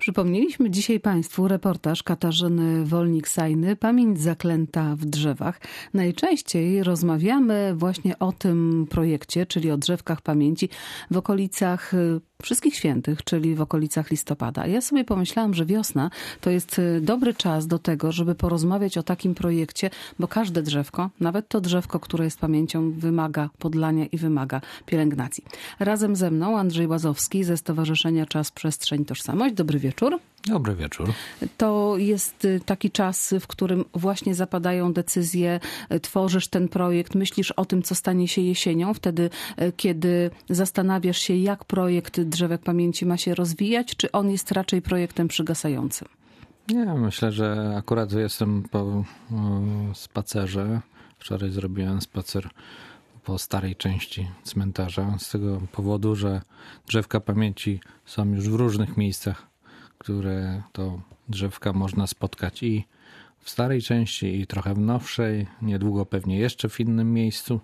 Przypomnieliśmy dzisiaj Państwu reportaż Katarzyny Wolnik-Sajny "Pamięć zaklęta w drzewach". Najczęściej rozmawiamy właśnie o tym projekcie, czyli o drzewkach pamięci w okolicach Wszystkich Świętych, czyli w okolicach listopada. Ja sobie pomyślałam, że wiosna to jest dobry czas do tego, żeby porozmawiać o takim projekcie, bo każde drzewko, nawet to drzewko, które jest pamięcią, wymaga podlania i wymaga pielęgnacji. Razem ze mną Andrzej Łazowski ze Stowarzyszenia Czas, Przestrzeń, Tożsamość. Dobry wieczór. Dobry wieczór. To jest taki czas, w którym właśnie zapadają decyzje, tworzysz ten projekt, myślisz o tym, co stanie się jesienią, wtedy, kiedy zastanawiasz się, jak projekt Drzewek Pamięci ma się rozwijać, czy on jest raczej projektem przygasającym? Nie, myślę, że akurat jestem po spacerze. Wczoraj zrobiłem spacer po starej części cmentarza z tego powodu, że drzewka pamięci są już w różnych miejscach, które to drzewka można spotkać i w starej części, i trochę w nowszej, niedługo pewnie jeszcze w innym miejscu.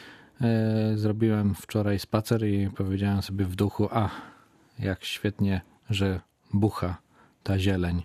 Zrobiłem wczoraj spacer i powiedziałem sobie w duchu, jak świetnie, że bucha ta zieleń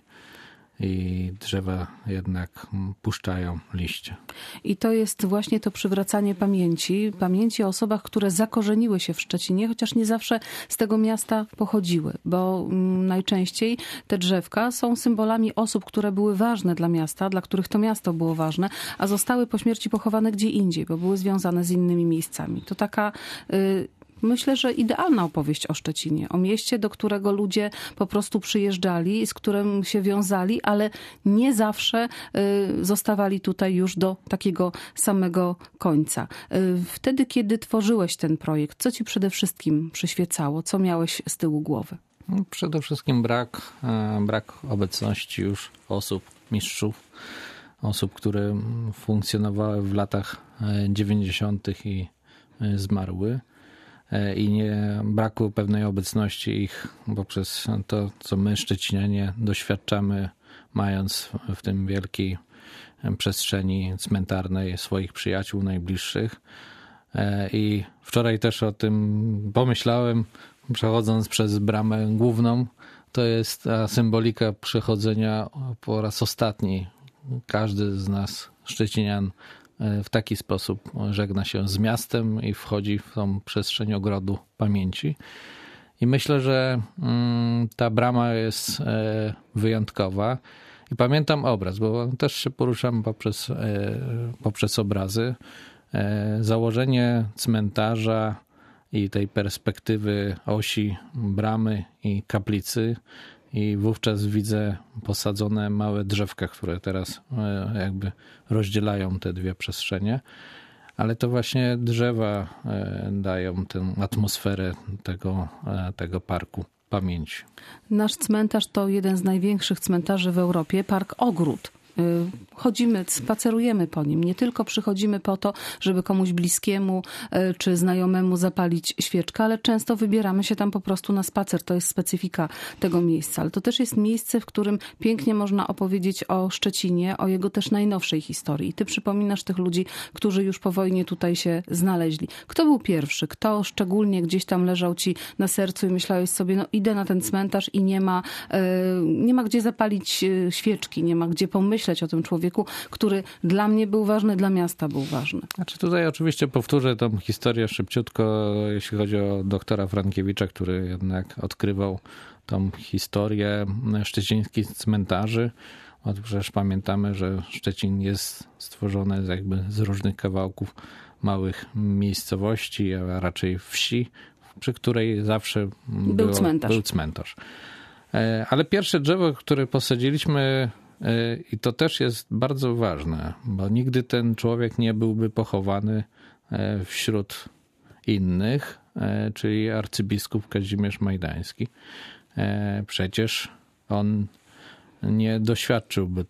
i drzewa jednak puszczają liście. I to jest właśnie to przywracanie pamięci o osobach, które zakorzeniły się w Szczecinie, chociaż nie zawsze z tego miasta pochodziły, bo najczęściej te drzewka są symbolami osób, które były ważne dla miasta, dla których to miasto było ważne, a zostały po śmierci pochowane gdzie indziej, bo były związane z innymi miejscami. To taka myślę, że idealna opowieść o Szczecinie, o mieście, do którego ludzie po prostu przyjeżdżali, z którym się wiązali, ale nie zawsze zostawali tutaj już do takiego samego końca. Wtedy, kiedy tworzyłeś ten projekt, co ci przede wszystkim przyświecało? Co miałeś z tyłu głowy? Przede wszystkim brak obecności już osób, mistrzów, osób, które funkcjonowały w latach 90. i zmarły. I nie brakło pewnej obecności ich poprzez to, co my, Szczecinianie, doświadczamy, mając w tym wielkiej przestrzeni cmentarnej swoich przyjaciół najbliższych. I wczoraj też o tym pomyślałem, przechodząc przez bramę główną. To jest ta symbolika przechodzenia po raz ostatni. Każdy z nas, Szczecinian, w taki sposób żegna się z miastem i wchodzi w tą przestrzeń ogrodu pamięci. I myślę, że ta brama jest wyjątkowa. I pamiętam obraz, bo też się poruszam poprzez obrazy. Założenie cmentarza i tej perspektywy osi bramy i kaplicy. I wówczas widzę posadzone małe drzewka, które teraz jakby rozdzielają te dwie przestrzenie. Ale to właśnie drzewa dają tę atmosferę tego parku pamięci. Nasz cmentarz to jeden z największych cmentarzy w Europie, Park Ogród. Chodzimy, spacerujemy po nim. Nie tylko przychodzimy po to, żeby komuś bliskiemu czy znajomemu zapalić świeczkę, ale często wybieramy się tam po prostu na spacer. To jest specyfika tego miejsca. Ale to też jest miejsce, w którym pięknie można opowiedzieć o Szczecinie, o jego też najnowszej historii. I ty przypominasz tych ludzi, którzy już po wojnie tutaj się znaleźli. Kto był pierwszy? Kto szczególnie gdzieś tam leżał ci na sercu i myślałeś sobie, idę na ten cmentarz i nie ma gdzie zapalić świeczki, nie ma gdzie pomyśleć o tym człowieku, który dla mnie był ważny, dla miasta był ważny. Znaczy tutaj oczywiście powtórzę tą historię szybciutko, jeśli chodzi o doktora Frankiewicza, który jednak odkrywał tą historię szczecińskich cmentarzy. Przecież pamiętamy, że Szczecin jest stworzony jakby z różnych kawałków małych miejscowości, a raczej wsi, przy której zawsze był cmentarz. Ale pierwsze drzewo, które posadziliśmy, i to też jest bardzo ważne, bo nigdy ten człowiek nie byłby pochowany wśród innych, czyli arcybiskup Kazimierz Majdański. Przecież on nie doświadczyłby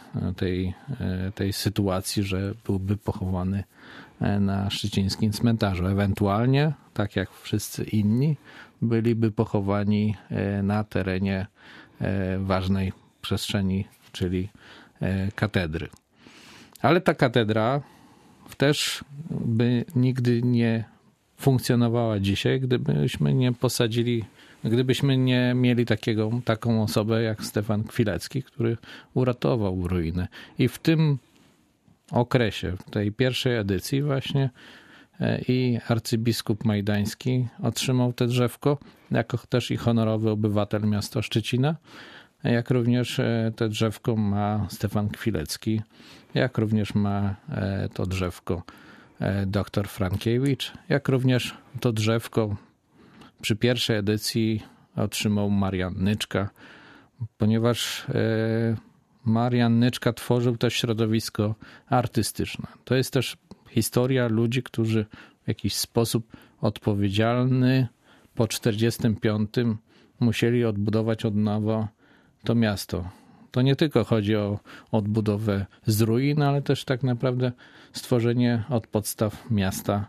tej sytuacji, że byłby pochowany na szczecińskim cmentarzu. Ewentualnie, tak jak wszyscy inni, byliby pochowani na terenie ważnej przestrzeni, czyli katedry. Ale ta katedra też by nigdy nie funkcjonowała dzisiaj, gdybyśmy nie posadzili gdybyśmy nie mieli taką osobę jak Stefan Kwilecki, który uratował ruiny. I w tym okresie, w tej pierwszej edycji właśnie, i arcybiskup Majdański otrzymał te drzewko, jako też i honorowy obywatel miasta Szczecina, jak również to drzewko ma Stefan Kwilecki, jak również ma to drzewko dr Frankiewicz, jak również to drzewko przy pierwszej edycji otrzymał Marian Nyczka, ponieważ Marian Nyczka tworzył to środowisko artystyczne. To jest też historia ludzi, którzy w jakiś sposób odpowiedzialny po 1945 musieli odbudować od nowa to miasto. To nie tylko chodzi o odbudowę z ruin, ale też tak naprawdę stworzenie od podstaw miasta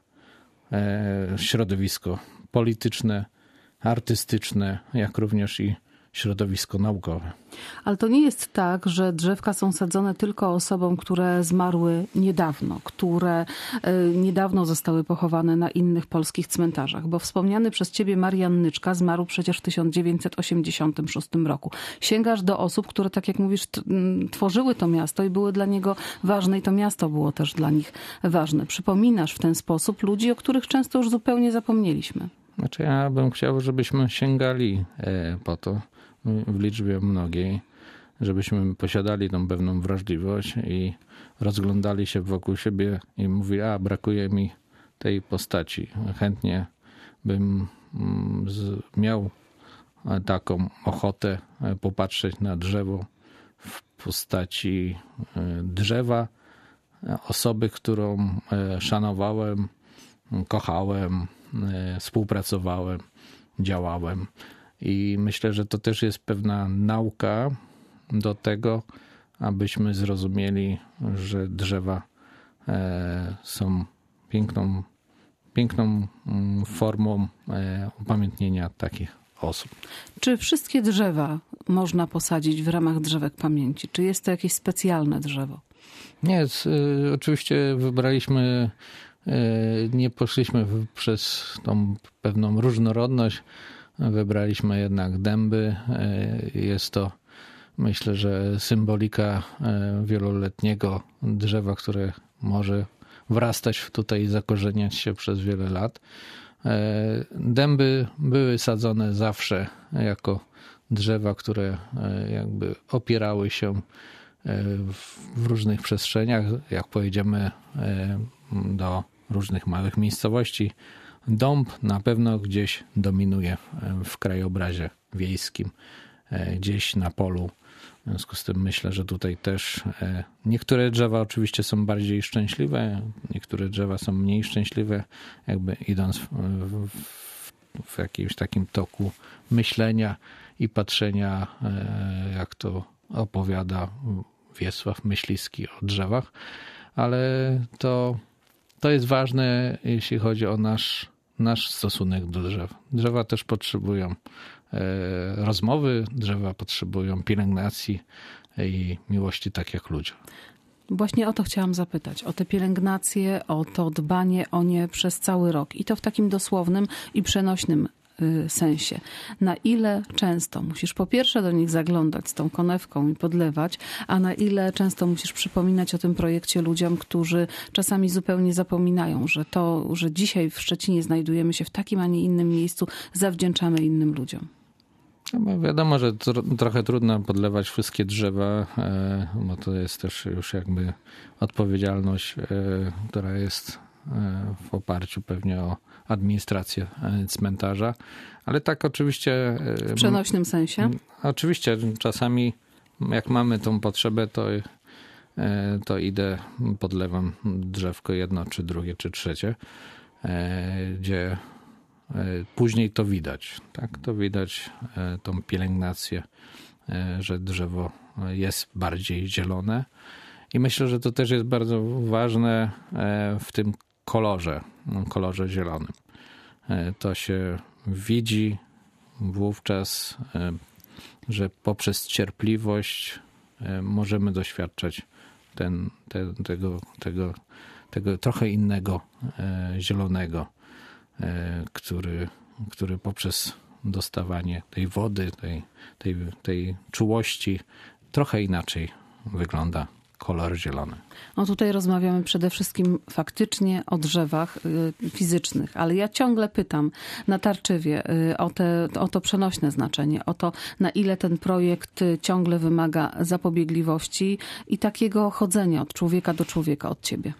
środowisko polityczne, artystyczne, jak również i środowisko naukowe. Ale to nie jest tak, że drzewka są sadzone tylko osobom, które zmarły niedawno, które niedawno zostały pochowane na innych polskich cmentarzach, bo wspomniany przez ciebie Marian Nyczka zmarł przecież w 1986 roku. Sięgasz do osób, które, tak jak mówisz, tworzyły to miasto i były dla niego ważne i to miasto było też dla nich ważne. Przypominasz w ten sposób ludzi, o których często już zupełnie zapomnieliśmy. Znaczy ja bym chciał, żebyśmy sięgali po to w liczbie mnogiej, żebyśmy posiadali tą pewną wrażliwość i rozglądali się wokół siebie i mówili, brakuje mi tej postaci. Chętnie bym miał taką ochotę popatrzeć na drzewo w postaci drzewa, osoby, którą szanowałem, kochałem, współpracowałem, działałem. I myślę, że to też jest pewna nauka do tego, abyśmy zrozumieli, że drzewa są piękną formą upamiętnienia takich osób. Czy wszystkie drzewa można posadzić w ramach drzewek pamięci? Czy jest to jakieś specjalne drzewo? Nie, oczywiście wybraliśmy, nie poszliśmy przez tą pewną różnorodność, wybraliśmy jednak dęby. Jest to, myślę, że symbolika wieloletniego drzewa, które może wrastać tutaj i zakorzeniać się przez wiele lat. Dęby były sadzone zawsze jako drzewa, które jakby opierały się w różnych przestrzeniach. Jak pojedziemy do różnych małych miejscowości, dąb na pewno gdzieś dominuje w krajobrazie wiejskim, gdzieś na polu. W związku z tym myślę, że tutaj też niektóre drzewa oczywiście są bardziej szczęśliwe, niektóre drzewa są mniej szczęśliwe, jakby idąc w jakimś takim toku myślenia i patrzenia, jak to opowiada Wiesław Myśliwski o drzewach, ale to jest ważne, jeśli chodzi o nasz stosunek do drzew. Drzewa też potrzebują rozmowy, drzewa potrzebują pielęgnacji i miłości, tak jak ludzie. Właśnie o to chciałam zapytać. O tę pielęgnację, o to dbanie o nie przez cały rok. I to w takim dosłownym i przenośnym sensie. Na ile często musisz po pierwsze do nich zaglądać z tą konewką i podlewać, a na ile często musisz przypominać o tym projekcie ludziom, którzy czasami zupełnie zapominają, że dzisiaj w Szczecinie znajdujemy się w takim, a nie innym miejscu, zawdzięczamy innym ludziom. No wiadomo, że trochę trudno podlewać wszystkie drzewa, bo to jest też już jakby odpowiedzialność, która jest w oparciu pewnie o administrację cmentarza, ale tak oczywiście... W przenośnym sensie? Oczywiście czasami jak mamy tą potrzebę, to idę, podlewam drzewko jedno, czy drugie, czy trzecie, gdzie później to widać. Tak? To widać tą pielęgnację, że drzewo jest bardziej zielone. I myślę, że to też jest bardzo ważne w tym kolorze zielonym. To się widzi wówczas, że poprzez cierpliwość możemy doświadczać tego trochę innego zielonego, który poprzez dostawanie tej wody, tej czułości trochę inaczej wygląda kolor zielony. No tutaj rozmawiamy przede wszystkim faktycznie o drzewach fizycznych, ale ja ciągle pytam na Tarczywie o to przenośne znaczenie, o to, na ile ten projekt ciągle wymaga zapobiegliwości i takiego chodzenia od człowieka do człowieka, od ciebie.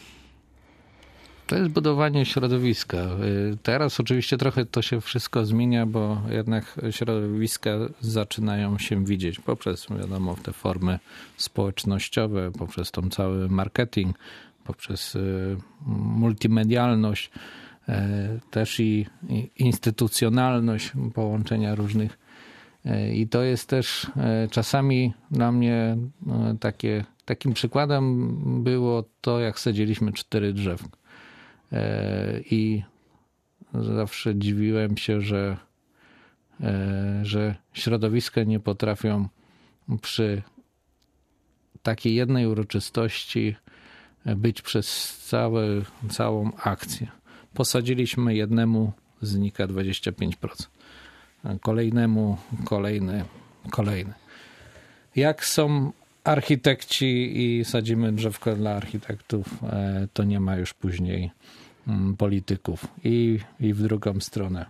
To jest budowanie środowiska. Teraz oczywiście trochę to się wszystko zmienia, bo jednak środowiska zaczynają się widzieć poprzez, wiadomo, te formy społecznościowe, poprzez tą cały marketing, poprzez multimedialność, też i instytucjonalność połączenia różnych. I to jest też czasami dla mnie takim przykładem było to, jak sadziliśmy 4 drzewka. I zawsze dziwiłem się, że środowiska nie potrafią przy takiej jednej uroczystości być przez całą akcję. Posadziliśmy jednemu, znika 25%. Kolejnemu, kolejny. Jak są architekci i sadzimy drzewko dla architektów, to nie ma już później polityków i w drugą stronę.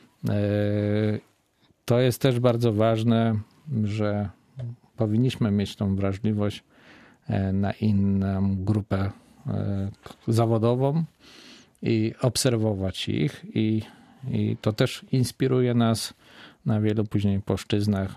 To jest też bardzo ważne, że powinniśmy mieć tą wrażliwość na inną grupę zawodową i obserwować ich i to też inspiruje nas na wielu później płaszczyznach.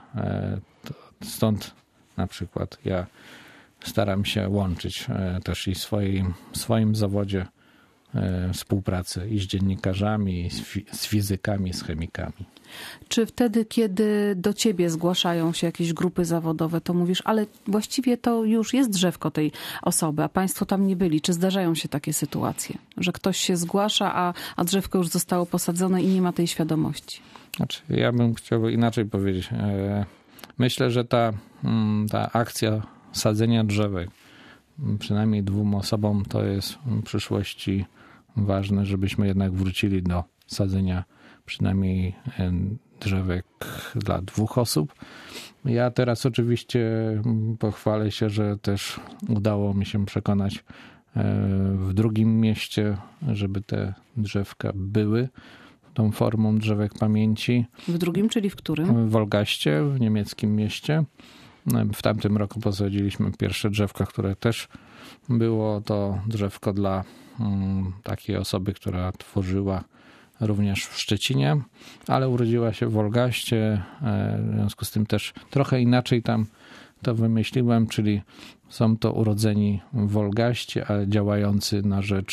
Stąd na przykład ja staram się łączyć też i w swoim zawodzie współpracę i z dziennikarzami, i z fizykami, z chemikami. Czy wtedy, kiedy do ciebie zgłaszają się jakieś grupy zawodowe, to mówisz, ale właściwie to już jest drzewko tej osoby, a państwo tam nie byli. Czy zdarzają się takie sytuacje, że ktoś się zgłasza, a drzewko już zostało posadzone i nie ma tej świadomości? Znaczy, ja bym chciał inaczej powiedzieć. Myślę, że ta akcja sadzenia drzewek przynajmniej 2 osobom to jest w przyszłości ważne, żebyśmy jednak wrócili do sadzenia przynajmniej drzewek dla 2 osób. Ja teraz oczywiście pochwalę się, że też udało mi się przekonać w drugim mieście, żeby te drzewka były tą formą drzewek pamięci. W drugim, czyli w którym? W Wolgaście, w niemieckim mieście. W tamtym roku posadziliśmy pierwsze drzewko, które też było to drzewko dla takiej osoby, która tworzyła również w Szczecinie, ale urodziła się w Wolgaście. W związku z tym też trochę inaczej tam to wymyśliłem, czyli są to urodzeni w Wolgaście, ale działający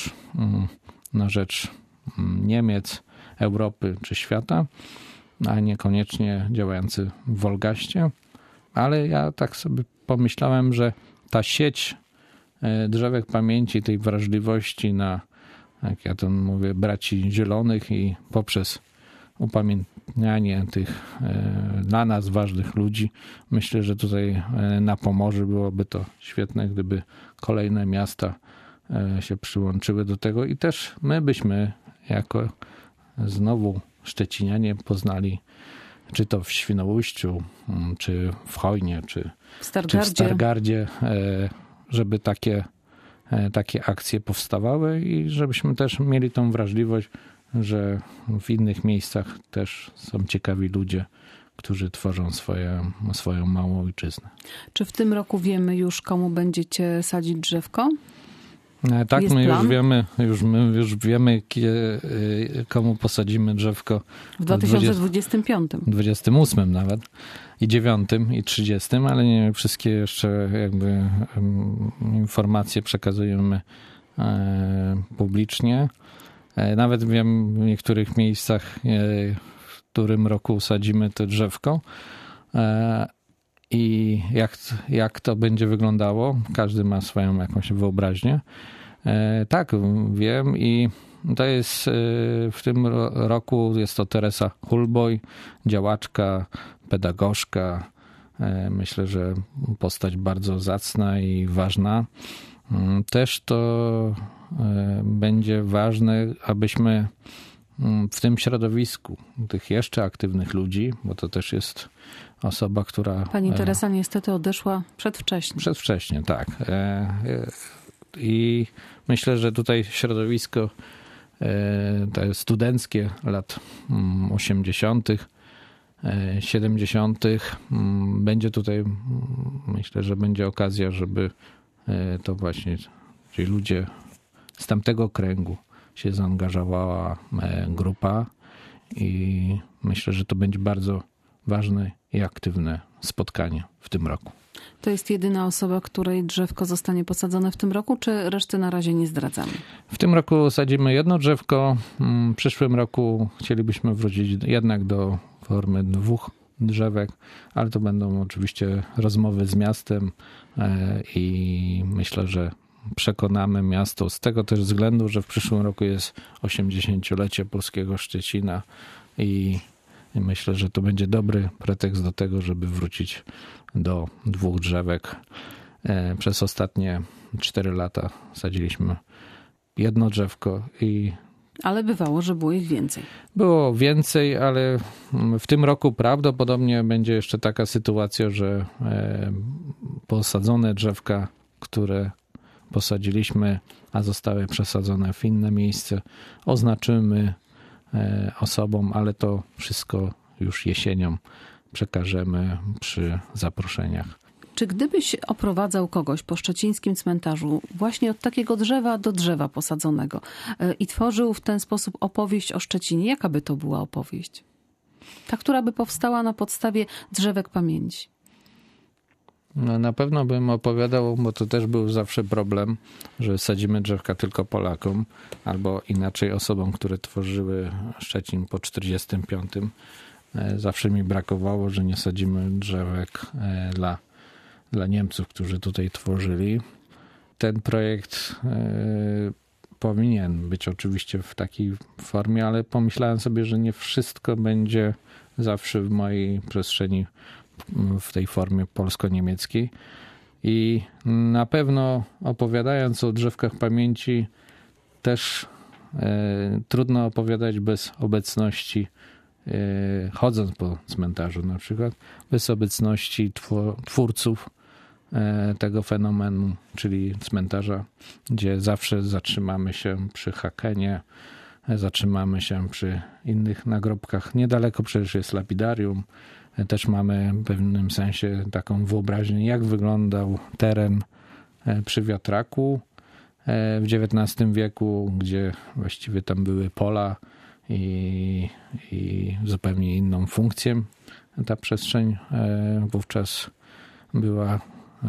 na rzecz Niemiec, Europy czy świata, a niekoniecznie działający w Wolgaście. Ale ja tak sobie pomyślałem, że ta sieć drzewek pamięci, tej wrażliwości na, jak ja to mówię, braci zielonych i poprzez upamiętnianie tych dla nas ważnych ludzi, myślę, że tutaj na Pomorzu byłoby to świetne, gdyby kolejne miasta się przyłączyły do tego i też my byśmy jako znowu szczecinianie poznali, czy to w Świnoujściu, czy w Chojnie, czy w Stargardzie, żeby takie akcje powstawały i żebyśmy też mieli tą wrażliwość, że w innych miejscach też są ciekawi ludzie, którzy tworzą swoją małą ojczyznę. Czy w tym roku wiemy już, komu będziecie sadzić drzewko? Tak, jest my plan? już wiemy, komu posadzimy drzewko. W 2025. 28 nawet. I 9 i 30, ale nie wszystkie jeszcze jakby informacje przekazujemy publicznie. Nawet wiem w niektórych miejscach, w którym roku sadzimy to drzewko. I jak to będzie wyglądało. Każdy ma swoją jakąś wyobraźnię. Tak, wiem i to jest w tym roku jest to Teresa Hulboj, działaczka, pedagogzka. Myślę, że postać bardzo zacna i ważna. Też to będzie ważne, abyśmy w tym środowisku tych jeszcze aktywnych ludzi, bo to też jest osoba, która... Pani Teresa niestety odeszła przedwcześnie. Przedwcześnie, tak. I myślę, że tutaj środowisko te studenckie lat 80., 70. będzie tutaj, myślę, że będzie okazja, żeby to właśnie ci ludzie z tamtego kręgu się zaangażowała grupa i myślę, że to będzie bardzo ważne i aktywne spotkanie w tym roku. To jest jedyna osoba, której drzewko zostanie posadzone w tym roku, czy reszty na razie nie zdradzamy? W tym roku sadzimy jedno drzewko. W przyszłym roku chcielibyśmy wrócić jednak do formy 2 drzewek, ale to będą oczywiście rozmowy z miastem i myślę, że przekonamy miasto z tego też względu, że w przyszłym roku jest 80-lecie polskiego Szczecina i myślę, że to będzie dobry pretekst do tego, żeby wrócić do 2 drzewek. Przez ostatnie 4 lata sadziliśmy jedno drzewko i... Ale bywało, że było ich więcej. Było więcej, ale w tym roku prawdopodobnie będzie jeszcze taka sytuacja, że posadzone drzewka, które posadziliśmy, a zostały przesadzone w inne miejsce, oznaczymy osobom, ale to wszystko już jesienią przekażemy przy zaproszeniach. Czy gdybyś oprowadzał kogoś po szczecińskim cmentarzu właśnie od takiego drzewa do drzewa posadzonego i tworzył w ten sposób opowieść o Szczecinie, jaka by to była opowieść? Ta, która by powstała na podstawie drzewek pamięci. No, na pewno bym opowiadał, bo to też był zawsze problem, że sadzimy drzewka tylko Polakom, albo inaczej osobom, które tworzyły Szczecin po 1945. Zawsze mi brakowało, że nie sadzimy drzewek dla Niemców, którzy tutaj tworzyli. Ten projekt powinien być oczywiście w takiej formie, ale pomyślałem sobie, że nie wszystko będzie zawsze w mojej przestrzeni w tej formie polsko-niemieckiej. I na pewno opowiadając o drzewkach pamięci też trudno opowiadać bez obecności, chodząc po cmentarzu na przykład, bez obecności twórców tego fenomenu, czyli cmentarza, gdzie zawsze zatrzymamy się przy Hakenie, zatrzymamy się przy innych nagrobkach. Niedaleko przecież jest lapidarium. Też mamy w pewnym sensie taką wyobraźnię, jak wyglądał teren przy wiatraku w XIX wieku, gdzie właściwie tam były pola i zupełnie inną funkcję ta przestrzeń wówczas była.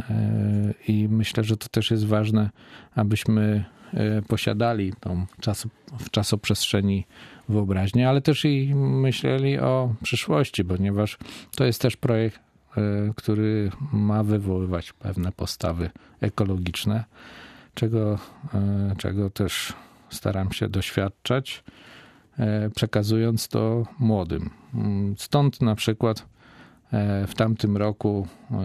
I myślę, że to też jest ważne, abyśmy posiadali tą w czasoprzestrzeni wyobraźnię, ale też i myśleli o przyszłości, ponieważ to jest też projekt, który ma wywoływać pewne postawy ekologiczne, czego też staram się doświadczać, przekazując to młodym. Stąd na przykład w tamtym roku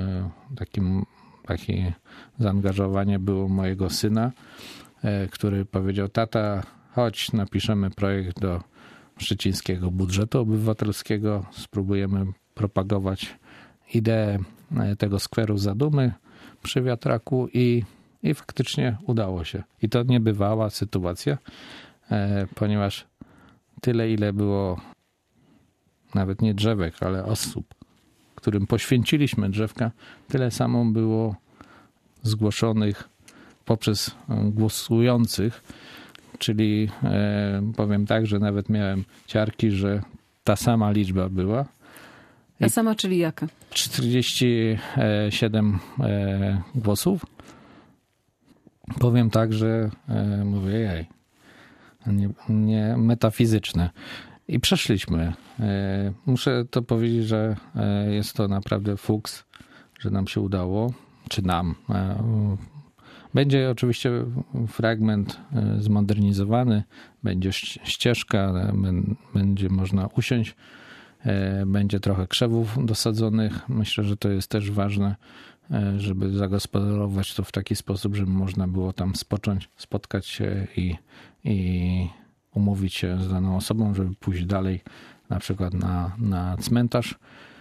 takie zaangażowanie było mojego syna, który powiedział: tata, chodź, napiszemy projekt do szczecińskiego budżetu obywatelskiego, spróbujemy propagować ideę tego skweru Zadumy przy wiatraku i faktycznie udało się. I to niebywała sytuacja, ponieważ tyle, ile było nawet nie drzewek, ale osób, którym poświęciliśmy drzewka, tyle samo było zgłoszonych poprzez głosujących, czyli powiem tak, że nawet miałem ciarki, że ta sama liczba była. Ta sama, czyli jaka? 47 głosów. Powiem tak, że mówię, jej, nie metafizyczne. I przeszliśmy. Muszę to powiedzieć, że jest to naprawdę fuks, że nam się udało, czy nam. Będzie oczywiście fragment zmodernizowany, będzie ścieżka, będzie można usiąść, będzie trochę krzewów dosadzonych. Myślę, że to jest też ważne, żeby zagospodarować to w taki sposób, żeby można było tam spocząć, spotkać się i umówić się z daną osobą, żeby pójść dalej, na przykład na cmentarz.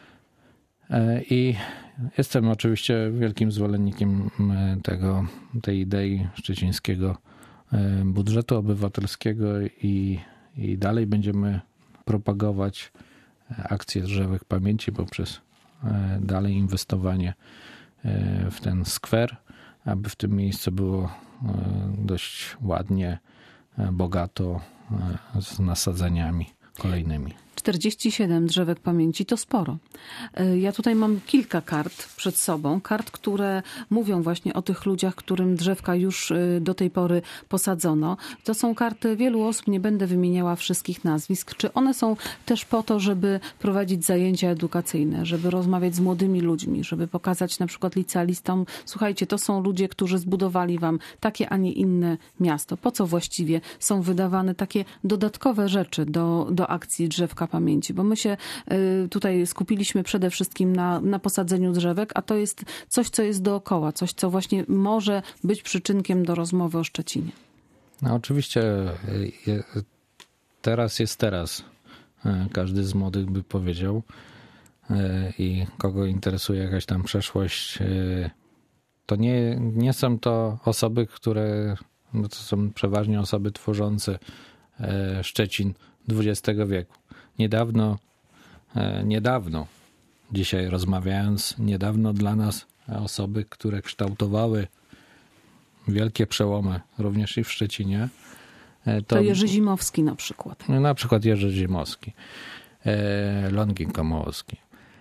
I jestem oczywiście wielkim zwolennikiem tej idei szczecińskiego budżetu obywatelskiego i dalej będziemy propagować akcję Drzewek Pamięci poprzez dalej inwestowanie w ten skwer, aby w tym miejscu było dość ładnie, bogato, z nasadzeniami kolejnymi. 47 drzewek pamięci to sporo. Ja tutaj mam kilka kart przed sobą. Kart, które mówią właśnie o tych ludziach, którym drzewka już do tej pory posadzono. To są karty wielu osób, nie będę wymieniała wszystkich nazwisk. Czy one są też po to, żeby prowadzić zajęcia edukacyjne, żeby rozmawiać z młodymi ludźmi, żeby pokazać na przykład licealistom, słuchajcie, to są ludzie, którzy zbudowali wam takie, a nie inne miasto. Po co właściwie są wydawane takie dodatkowe rzeczy do akcji Drzewka Pamięci? Bo my się tutaj skupiliśmy przede wszystkim na posadzeniu drzewek, a to jest coś, co jest dookoła, coś, co właśnie może być przyczynkiem do rozmowy o Szczecinie. No oczywiście teraz jest teraz. Każdy z młodych by powiedział i kogo interesuje jakaś tam przeszłość, to nie są to osoby, to są przeważnie osoby tworzące Szczecin XX wieku. Niedawno, dzisiaj rozmawiając, niedawno dla nas osoby, które kształtowały wielkie przełomy, również i w Szczecinie. To Jerzy Zimowski na przykład. Na przykład Jerzy Zimowski, Longin Komorowski.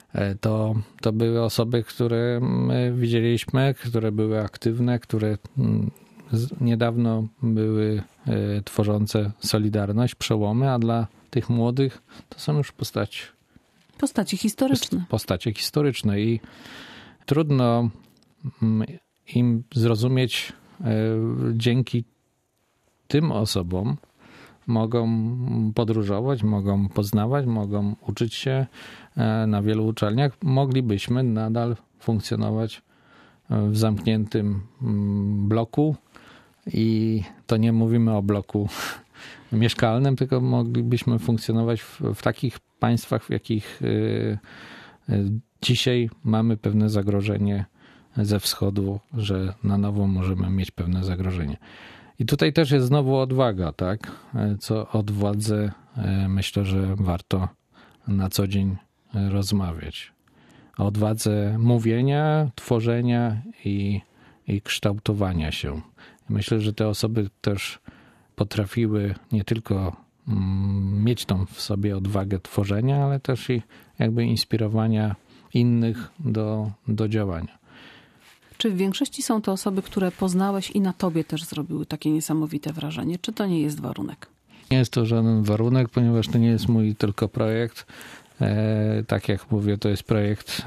To były osoby, które my widzieliśmy, które były aktywne, które niedawno były tworzące Solidarność, przełomy, a dla tych młodych to są już postacie historyczne. Postacie historyczne i trudno im zrozumieć, dzięki tym osobom mogą podróżować, mogą poznawać, mogą uczyć się na wielu uczelniach. Moglibyśmy nadal funkcjonować w zamkniętym bloku i to nie mówimy o bloku mieszkalnym, tylko moglibyśmy funkcjonować w takich państwach, w jakich dzisiaj mamy pewne zagrożenie ze wschodu, że na nowo możemy mieć pewne zagrożenie. I tutaj też jest znowu odwaga, tak? Co od władzy myślę, że warto na co dzień rozmawiać. O odwadze mówienia, tworzenia i kształtowania się. Myślę, że te osoby też potrafiły nie tylko mieć tą w sobie odwagę tworzenia, ale też i jakby inspirowania innych do działania. Czy w większości są to osoby, które poznałeś i na tobie też zrobiły takie niesamowite wrażenie? Czy to nie jest warunek? Nie jest to żaden warunek, ponieważ to nie jest mój tylko projekt. Tak jak mówię, to jest projekt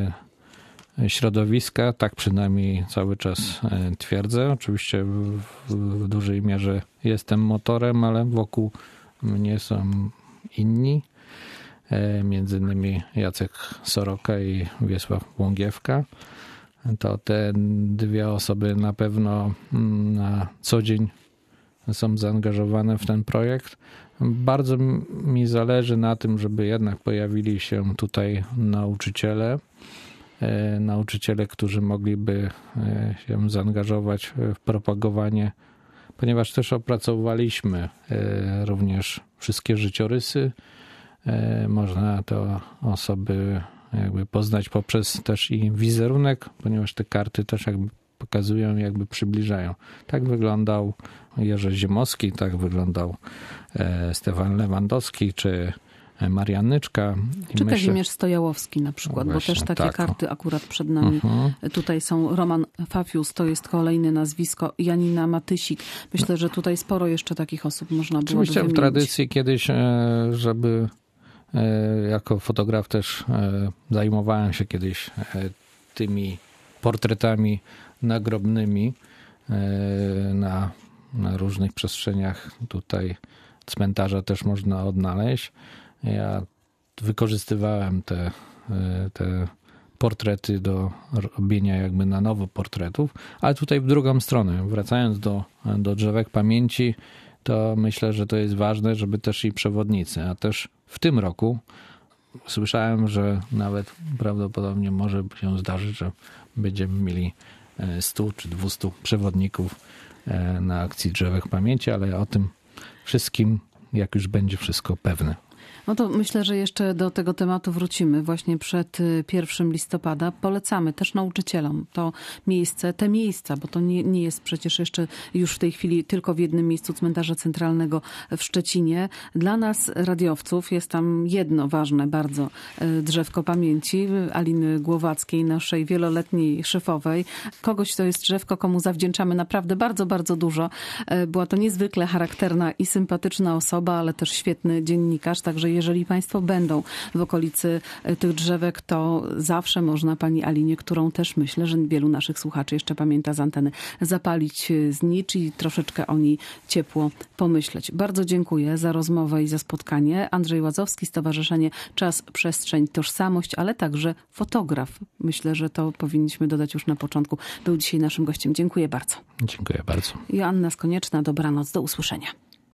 środowiska, tak przynajmniej cały czas twierdzę. Oczywiście w dużej mierze jestem motorem, ale wokół mnie są inni. Między innymi Jacek Soroka i Wiesław Łągiewka. To te dwie osoby na pewno na co dzień są zaangażowane w ten projekt. Bardzo mi zależy na tym, żeby jednak pojawili się tutaj nauczyciele, którzy mogliby się zaangażować w propagowanie, ponieważ też opracowaliśmy również wszystkie życiorysy. Można to osoby jakby poznać poprzez też i wizerunek, ponieważ te karty też jakby pokazują, jakby przybliżają. Tak wyglądał Jerzy Zimowski, tak wyglądał Stefan Lewandowski, czy Mariannyczka. Czy Kazimierz Stojałowski na przykład, właśnie, bo też takie karty akurat przed nami. Tutaj są Roman Fafius, to jest kolejne nazwisko, Janina Matysik. Myślę, że tutaj sporo jeszcze takich osób można było wymienić. Oczywiście w tradycji kiedyś, żeby jako fotograf też zajmowałem się kiedyś tymi portretami nagrobnymi na różnych przestrzeniach. Tutaj cmentarza też można odnaleźć. Ja wykorzystywałem te portrety do robienia jakby na nowo portretów, ale tutaj w drugą stronę, wracając do Drzewek Pamięci, to myślę, że to jest ważne, żeby też i przewodnicy, a też w tym roku słyszałem, że nawet prawdopodobnie może się zdarzyć, że będziemy mieli 100 czy 200 przewodników na akcji Drzewek Pamięci, ale o tym wszystkim, jak już będzie wszystko pewne. No to myślę, że jeszcze do tego tematu wrócimy właśnie przed 1 listopada. Polecamy też nauczycielom te miejsca, bo to nie jest przecież jeszcze już w tej chwili tylko w jednym miejscu Cmentarza Centralnego w Szczecinie. Dla nas, radiowców, jest tam jedno ważne bardzo drzewko pamięci Aliny Głowackiej, naszej wieloletniej szefowej. Kogoś, to jest drzewko, komu zawdzięczamy naprawdę bardzo, bardzo dużo. Była to niezwykle charakterna i sympatyczna osoba, ale też świetny dziennikarz, także jeżeli Państwo będą w okolicy tych drzewek, to zawsze można pani Alinie, którą też myślę, że wielu naszych słuchaczy jeszcze pamięta z anteny, zapalić znicz i troszeczkę o niej ciepło pomyśleć. Bardzo dziękuję za rozmowę i za spotkanie. Andrzej Łazowski, Stowarzyszenie Czas, Przestrzeń, Tożsamość, ale także fotograf. Myślę, że to powinniśmy dodać już na początku. Był dzisiaj naszym gościem. Dziękuję bardzo. Dziękuję bardzo. Joanna Skonieczna, dobranoc, do usłyszenia.